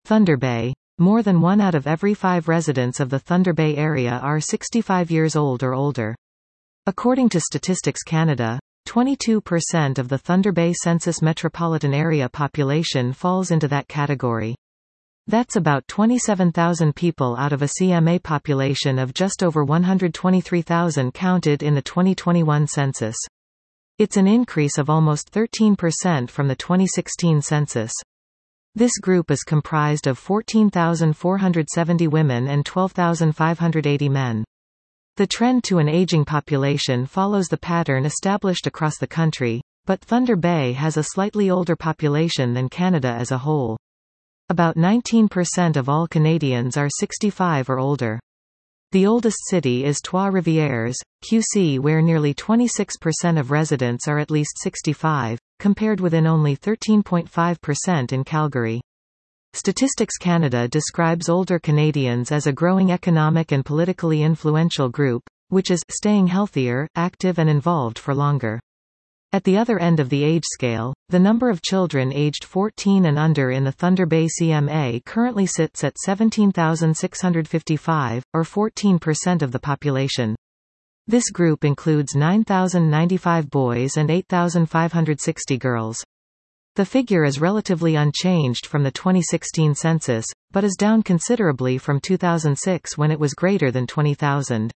Thunder Bay. More than 1 out of every 5 residents of the Thunder Bay area are 65 years old or older. According to Statistics Canada, 22% of the Thunder Bay Census metropolitan area population falls into that category. That's about 27,000 people out of a CMA population of just over 123,000 counted in the 2021 census. It's an increase of almost 13% from the 2016 census. This group is comprised of 14,470 women and 12,580 men. The trend to an aging population follows the pattern established across the country, but Thunder Bay has a slightly older population than Canada as a whole. About 19% of all Canadians are 65 or older. The oldest city is Trois-Rivières, QC, where nearly 26% of residents are at least 65, compared with only 13.5% in Calgary. Statistics Canada describes older Canadians as a growing economic and politically influential group, which is staying healthier, active and involved for longer. At the other end of the age scale, the number of children aged 14 and under in the Thunder Bay CMA currently sits at 17,655, or 14% of the population. This group includes 9,095 boys and 8,560 girls. The figure is relatively unchanged from the 2016 census, but is down considerably from 2006 when it was greater than 20,000.